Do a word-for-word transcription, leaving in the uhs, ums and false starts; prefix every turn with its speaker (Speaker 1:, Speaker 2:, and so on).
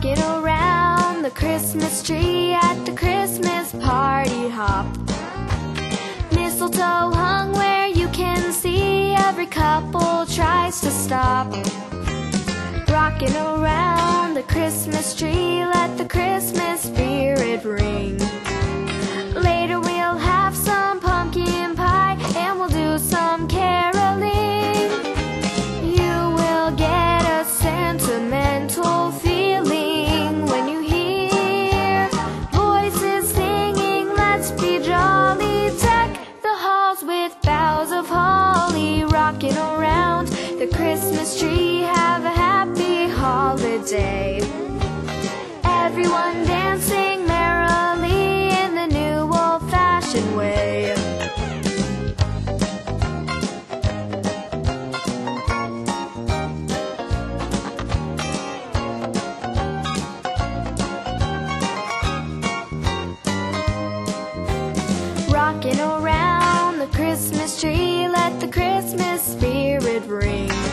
Speaker 1: Rocking around the Christmas tree at the Christmas party hop. Mistletoe hung where you can see, every couple tries to stop. Rocking around the Christmas tree, let the Christmas spirit ring. Later we'll have some pumpkin pie and we'll do some caroling. You will get a sentimental feeling when you hear voices singing, let's be jolly. Deck the halls with boughs of holly. Rocking around the Christmas tree, have a happy holiday. Everyone dancing merrily in the new old-fashioned way. Rocking around the Christmas tree, let the Christmas spirit ring.